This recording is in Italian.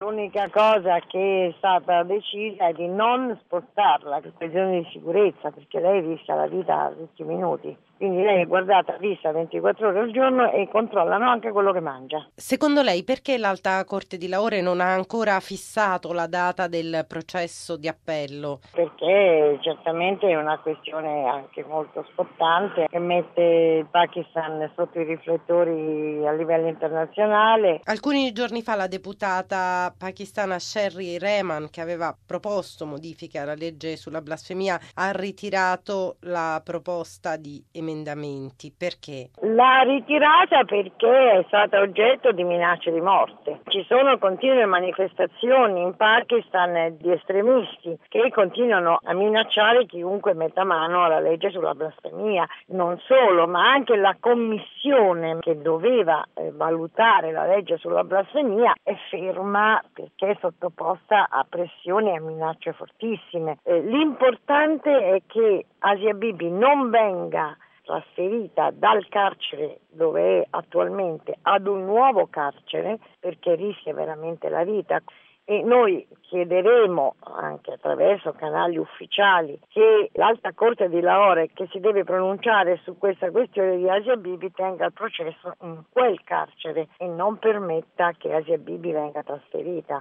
L'unica cosa che è stata decisa è di non spostarla per questioni di sicurezza, perché lei rischia la vita tutti i minuti. Quindi lei è guardata, vista 24 ore al giorno e controllano anche quello che mangia. Secondo lei perché l'Alta Corte di Lahore non ha ancora fissato la data del processo di appello? Perché certamente è una questione anche molto scottante che mette il Pakistan sotto i riflettori a livello internazionale. Alcuni giorni fa la deputata pakistana Sherry Rehman, che aveva proposto modifiche alla legge sulla blasfemia, ha ritirato la proposta di emendamenti. Perché? L'ha ritirata perché è stata oggetto di minacce di morte. Ci sono continue manifestazioni in Pakistan di estremisti che continuano a minacciare chiunque metta mano alla legge sulla blasfemia. Non solo, ma anche la commissione che doveva valutare la legge sulla blasfemia è ferma perché è sottoposta a pressioni e a minacce fortissime. L'importante è che Asia Bibi non venga trasferita dal carcere dove è attualmente ad un nuovo carcere perché rischia veramente la vita. E noi chiederemo anche attraverso canali ufficiali che l'Alta Corte di Lahore, che si deve pronunciare su questa questione di Asia Bibi, tenga il processo in quel carcere e non permetta che Asia Bibi venga trasferita.